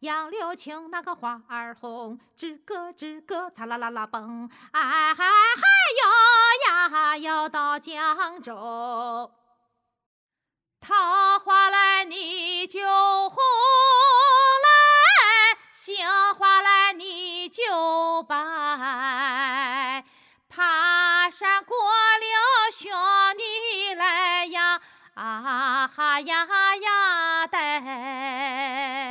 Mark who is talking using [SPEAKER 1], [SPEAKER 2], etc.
[SPEAKER 1] 杨柳青，那个花儿红，吱咯吱咯，嚓啦啦啦蹦，哎嗨嗨哟呀，要到江州。桃花来你就红来，杏花来你就白，爬山过柳寻你来呀，啊哈呀呀呆。